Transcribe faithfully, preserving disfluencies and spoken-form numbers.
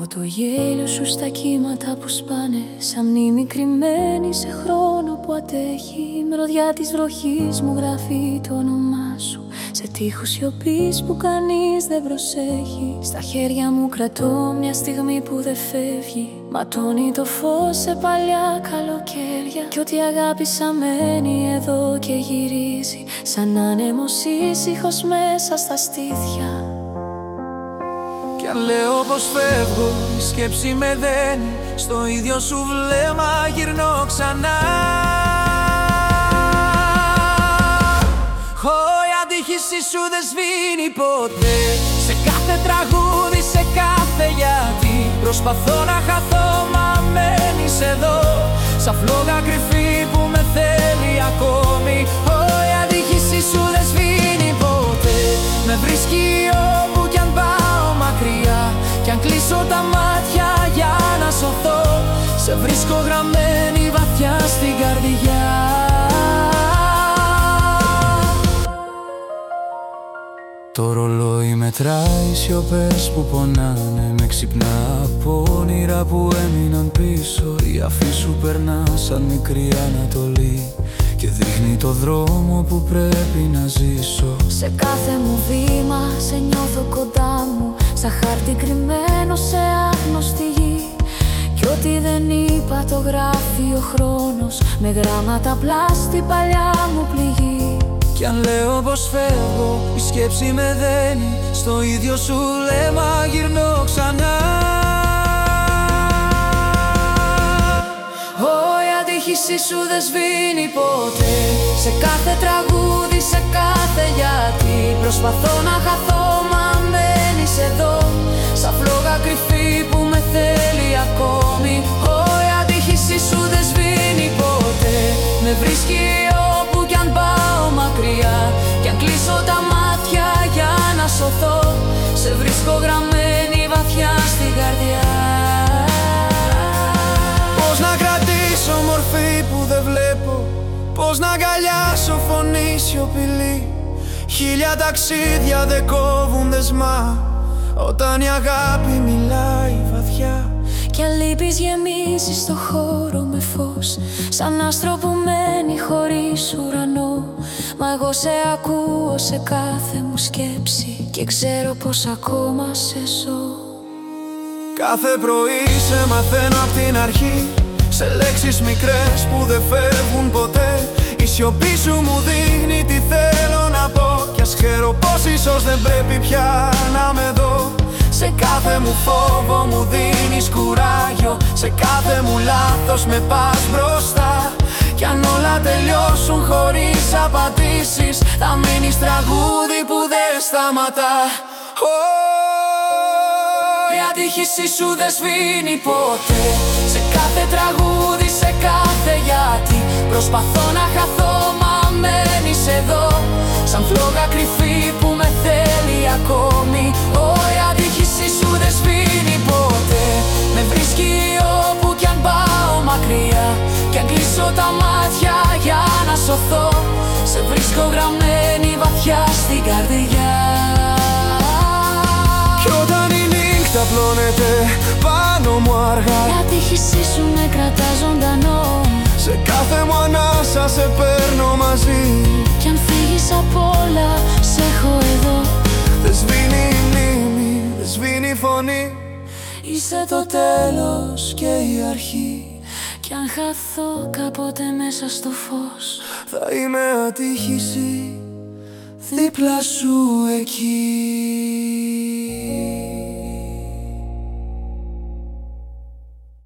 Κόβω το γέλιο σου στα κύματα που σπάνε, σαν μνήμη κρυμμένη σε χρόνο που αντέχει. Η μυρωδιά της βροχής μου γράφει το όνομά σου σε τείχους σιωπής που κανείς δεν προσέχει. Στα χέρια μου κρατώ μια στιγμή που δεν φεύγει, ματώνει το φως σε παλιά καλοκαίρια. Κι ό,τι αγάπησα μένει εδώ και γυρίζει, σαν άνεμος ήσυχος μέσα στα στήθια. Κι αν λέω πως φεύγω, η σκέψη με δένει, στο ίδιο σου βλέμμα γυρνώ ξανά. Η αντίχηση σου δεν σβήνει ποτέ, σε κάθε τραγούδι, σε κάθε γιατί. Προσπαθώ να χαθώ μα μένεις εδώ, σαν φλόγα κρυφή που με θέλει ακόμη. Η αντίχηση σου δεν σβήνει ποτέ, με βρίσκει όπου κι αν πάω μακριά. Κι αν κλείσω τα μάτια για να σωθώ, σε βρίσκω γραμμένη βαθιά στην καρδιά. Το ρολόι μετράει σιωπές που πονάνε, με ξυπνά από όνειρα που έμειναν πίσω. Η αφή σου περνά σαν μικρή Ανατολή και δείχνει το δρόμο που πρέπει να ζήσω. Σε κάθε μου βήμα σε νιώθω κοντά μου, σαν χάρτη κρυμμένο σε άγνωστη γη. Κι ό,τι δεν είπα το γράφει ο χρόνος, με γράμματα απλά στην παλιά μου πληγή. Κι αν λέω πως φεύγω, η σκέψη με δένει, στο ίδιο σου βλέμμα γυρνώ ξανά. Η αντίχηση σου δεν σβήνει ποτέ, σε κάθε τραγούδι, σε κάθε γιατί. Προσπαθώ να χαθώ μα μένεις εδώ, σαν φλόγα κρυφή που με θέλει ακόμη. Η αντίχηση σου δεν σβήνει ποτέ, με βρίσκει όπου κι αν πάω μακριά. Κι αν κλείσω τα μάτια για να σωθώ, σε βρίσκω γραμμένη βαθιά στην καρδιά. Πώς να κρατήσω μορφή που δεν βλέπω, πώς να αγκαλιάσω φωνή σιωπηλή. Χίλια ταξίδια δεν κόβουν δεσμά, όταν η αγάπη μιλάει βαθιά. Κι αν λείπεις γεμίζεις το χώρο με φως, σαν άστρο που μένει χωρίς ουρανό. Μα εγώ σε ακούω σε κάθε μου σκέψη και ξέρω πως ακόμα σε ζω. Κάθε πρωί σε μαθαίνω απ' την αρχή, σε λέξεις μικρές που δεν φεύγουν ποτέ. Η σιωπή σου μου δείχνει τι θέλω να πω, κι ας χαίρω πως ίσως δεν πρέπει πια να με δω. Σε κάθε μου φόβο μου δίνεις κουράγιο, σε κάθε μου λάθος με πας μπροστά. Κι αν όλα τελειώσουν χωρίς απαντήσεις, θα μείνεις τραγούδι που δεν σταματά. Η αντίχηση σου δεν σβήνει ποτέ, σε κάθε τραγούδι, σε κάθε γιατί. Προσπαθώ να χαθώ μα μένεις εδώ, σαν φλόγα κρυφή που με θέλει ακόμη. Η αντίχηση σου δεν σβήνει ποτέ, με βρίσκει όπου κι αν πάω μακριά. Κι αν κλείσω τα μάτια για να σωθώ, σε βρίσκω γραμμένη βαθιά στην καρδιά. Κι όταν η νύχτα πλώνεται πάνω μου αργά, η αντίχηση σου με κρατά ζωντανό, σε κάθε μου ανάσα σε παίρνω μαζί. Κι αν φύγεις απ' όλα σε έχω εδώ, δεν σβήνει η μνήμη, δεν σβήνει η φωνή. Είσαι το τέλος και η αρχή. Κι αν χαθώ κάποτε μέσα στο φως, θα είμαι αντίχηση δίπλα σου εκεί.